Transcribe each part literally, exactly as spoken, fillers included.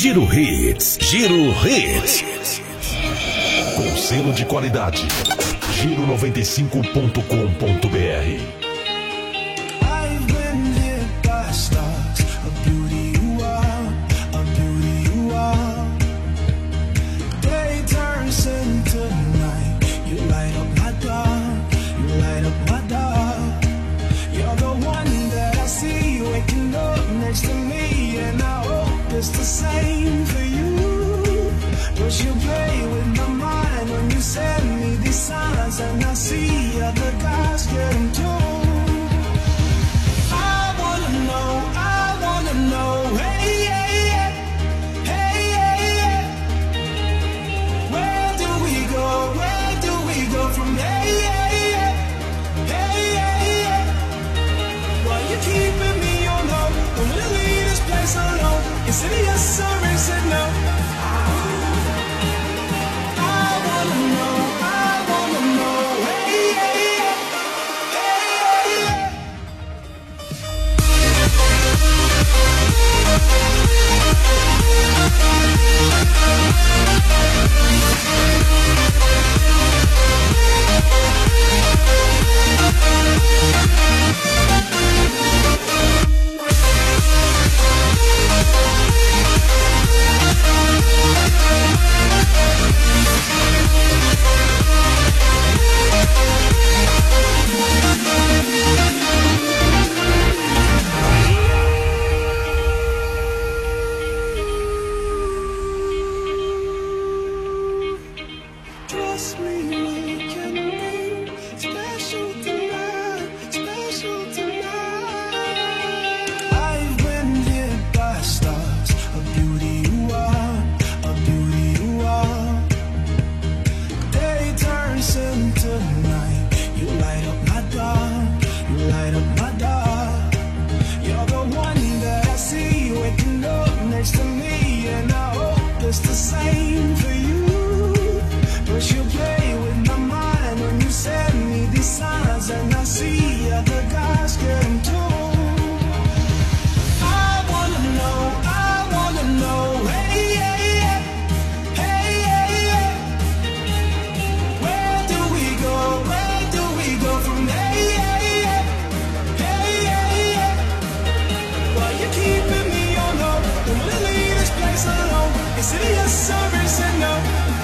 Giro Hits. Giro Hits. Com selo de qualidade. Giro noventa e cinco ponto com ponto br. It's the same for you, but you play with my mind when you send me these signs, and I see other guys getting too. I wanna know, I wanna know, hey, hey, hey, hey, hey, hey. Where do we go, where do we go from hey, hey, hey, hey, hey, hey. Why you keeping me on hold, don't wanna leave this place alone. Is it yes or is it no? I wanna know, I wanna know, hey, hey, hey, hey, trust me, we can be special tonight, special tonight. I've been hit by stars, a beauty you are, a beauty you are. Day turns into night, you light up my dark, you light up my dark. You're the one that I see waking up next to me, and I hope it's the same for you. But you play with my mind when you send me these signs, and I see other guys getting too. I wanna know, I wanna know, hey, hey, hey, hey, hey, hey. Where do we go, where do we go from hey, hey, hey, hey, hey, hey. Why you keeping me on hold, don't wanna leave this place alone. Is it yes or is it no?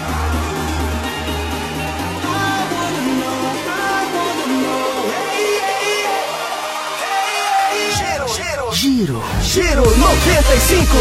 Giro, Giro noventa e cinco.